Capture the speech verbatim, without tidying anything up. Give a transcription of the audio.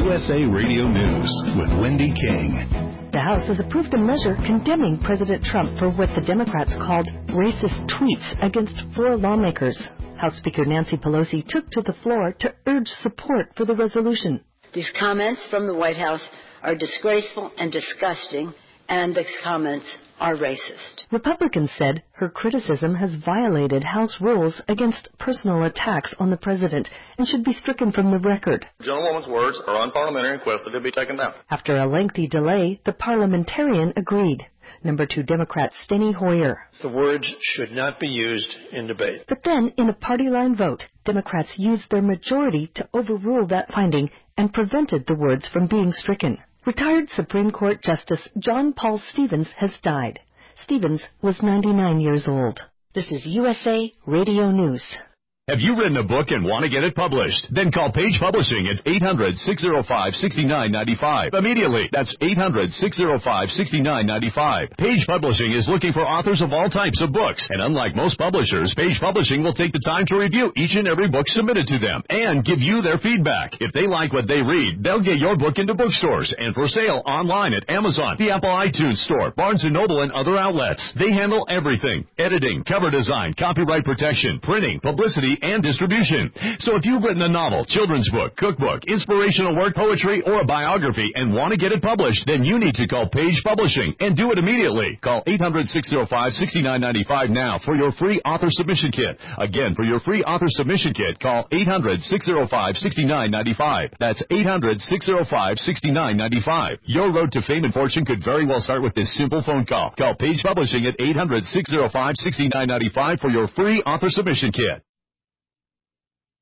U S A Radio News with Wendy King. The House has approved a measure condemning President Trump for what the Democrats called racist tweets against four lawmakers. House Speaker Nancy Pelosi took to the floor to urge support for the resolution. These comments from the White House are disgraceful and disgusting, and these comments are racist. Republicans said her criticism has violated House rules against personal attacks on the president and should be stricken from the record. The gentlewoman's words are unparliamentary and request that it be taken down. After a lengthy delay, the parliamentarian agreed. Number two Democrat Steny Hoyer. The words should not be used in debate. But then, in a party line vote, Democrats used their majority to overrule that finding and prevented the words from being stricken. Retired Supreme Court Justice John Paul Stevens has died. Stevens was ninety-nine years old. This is U S A Radio News. Have you written a book and want to get it published? Then call Page Publishing at eight hundred, six oh five, six nine nine five. Immediately. That's eight hundred, six oh five, six nine nine five. Page Publishing is looking for authors of all types of books. And unlike most publishers, Page Publishing will take the time to review each and every book submitted to them and give you their feedback. If they like what they read, they'll get your book into bookstores and for sale online at Amazon, the Apple iTunes Store, Barnes and Noble, and other outlets. They handle everything: editing, cover design, copyright protection, printing, publicity, and distribution. So if you've written a novel, children's book, cookbook, inspirational work, poetry, or a biography and want to get it published, then you need to call Page Publishing and do it immediately. Call eight hundred, six oh five, six nine nine five now for your free author submission kit. Again, for your free author submission kit, call eight hundred, six oh five, six nine nine five. That's eight hundred, six oh five, six nine nine five. Your road to fame and fortune could very well start with this simple phone call. Call Page Publishing at eight hundred, six oh five, six nine nine five for your free author submission kit.